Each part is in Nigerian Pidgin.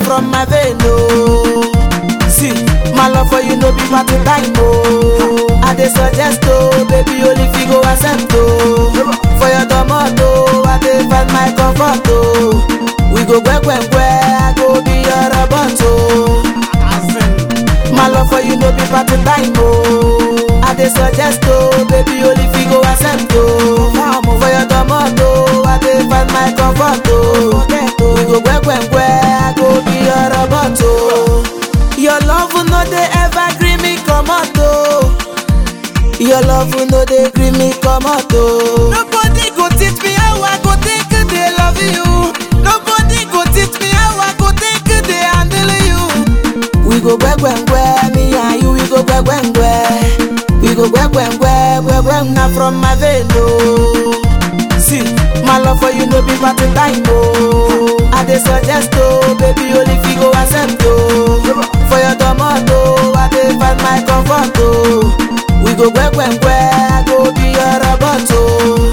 from my vein, oh. See, my love for you no be party time, oh. I dey suggest, oh, baby, only if you go accept, oh. For your tomato, I dey find my comfort, oh. We go kwe, I go be your robot, oh. My love for you no be party time, oh. I dey suggest, oh, baby, only if you go accept, oh. For your tomato, I dey find my comfort, oh. We go kwe, I go be your robot, oh. Your love no dey ever gree me come out, oh. Your love no dey gree me come out, oh. Nobody go teach me how I go take dey love you. Nobody go teach me how I go take dey handle you. We go kwe, me and you, we go kwe. We go kwe, na from my vein, oh. See, my love for you no be party time, oh. I dey suggest, oh, baby, only if you go accept, oh. For your tomato, I dey find my comfort, oh. We go kwe, I go be your robot, oh.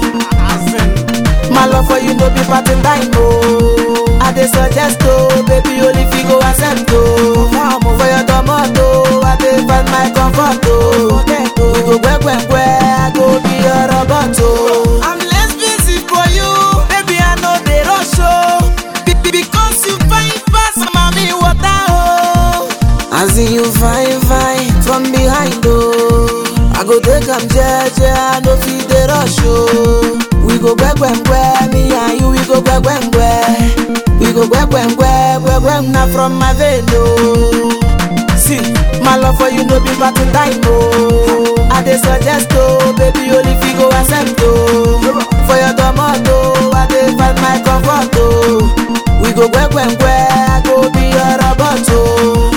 My love for you no be party time, oh. I dey suggest, oh, baby, only if you go accept, oh. For your tomato, I dey find my comfort, oh. We go kwe, I go be your robot, oh. I'm less busy for you, baby, I know they rush, oh. Because you fine fast, mommy, water, oh. I see you fine from behind, oh. I go take am jeje, I no fit dey rush, oh. We go kwe, me and you, we go kwe. We go kwe, na from my vein, oh. See, my love for you no be party time, oh. I dey suggest, oh, baby, only if you go accept, oh. For your tomato, I dey find my comfort, oh. We go kwe, I go be your robot, oh.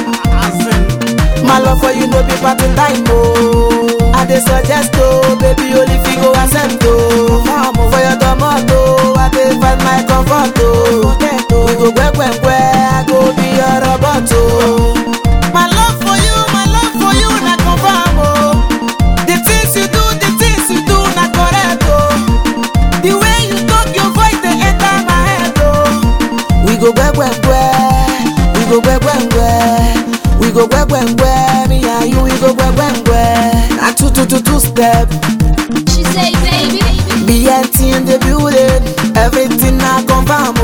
My love for you no be party time, oh. I dey suggest, oh, baby, only if you go accept, oh. For your tomato, I dey find my comfort, oh. We go kwe, I go be your robot, oh. My love for you, na confirm, oh. The things you do, na correct, oh. The way you talk, your voice, dey enter my head, oh. We go kwe, we go kwe. We go kwe, me and you, we go kwe. Na two step. She say, baby. BNT in the building, everything I confirm,